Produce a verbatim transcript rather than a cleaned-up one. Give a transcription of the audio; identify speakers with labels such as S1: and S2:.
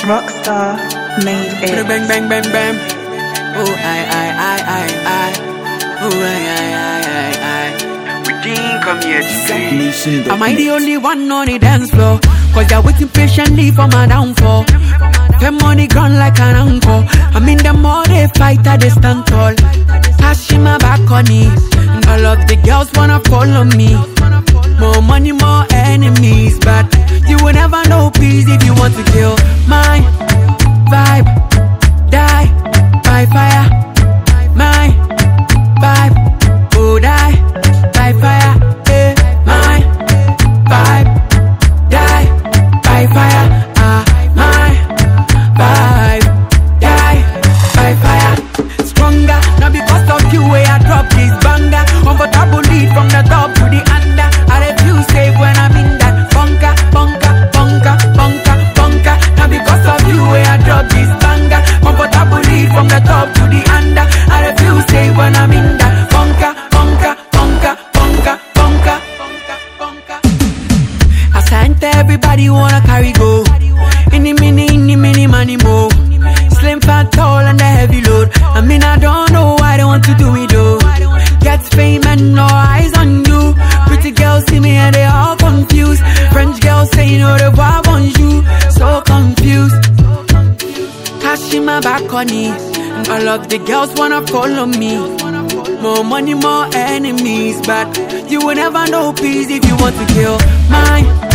S1: Rockstar made it.
S2: Bang, bang, bang, bang. Oh, I, I, I, I, I. Oh, I, I, I, I, I. We didn't come here to play. Am I the only one on the dance floor? Cause they're waiting patiently for my downfall. Them money gone like an anchor. I mean, the more they fight, I they stand tall. Passing my back on it. And all of the girls wanna follow me. More money, more enemies. But you will never know peace if you want to kill my vibe. Die by fire. My vibe. Oh, die by fire. Eh. My vibe. Die by fire. Ah, my vibe. Die by fire. Stronger, not because of you where I drop this banger. Comfortable lead from the top to the under. I refuse safe when I'm in that bunker, bunker, bunker, bunker, bunker. Not because of you where I drop this banger. Comfortable lead from the top to the under. I refuse safe when I'm in that bunker, bunker, bunker, bunker, bunker, bunker. As I enter, everybody wanna carry go. Any mini, any mini, money more. Slim, fat, tall, and a heavy load. I mean, I don't know why they want to do it though. Get fame and no eyes on you. Pretty girls see me and they all confused. French girls say you know they want on you. So confused. Cash in my back on it. And all of the girls wanna follow me. More money, more enemies. But you will never know peace if you want to kill mine.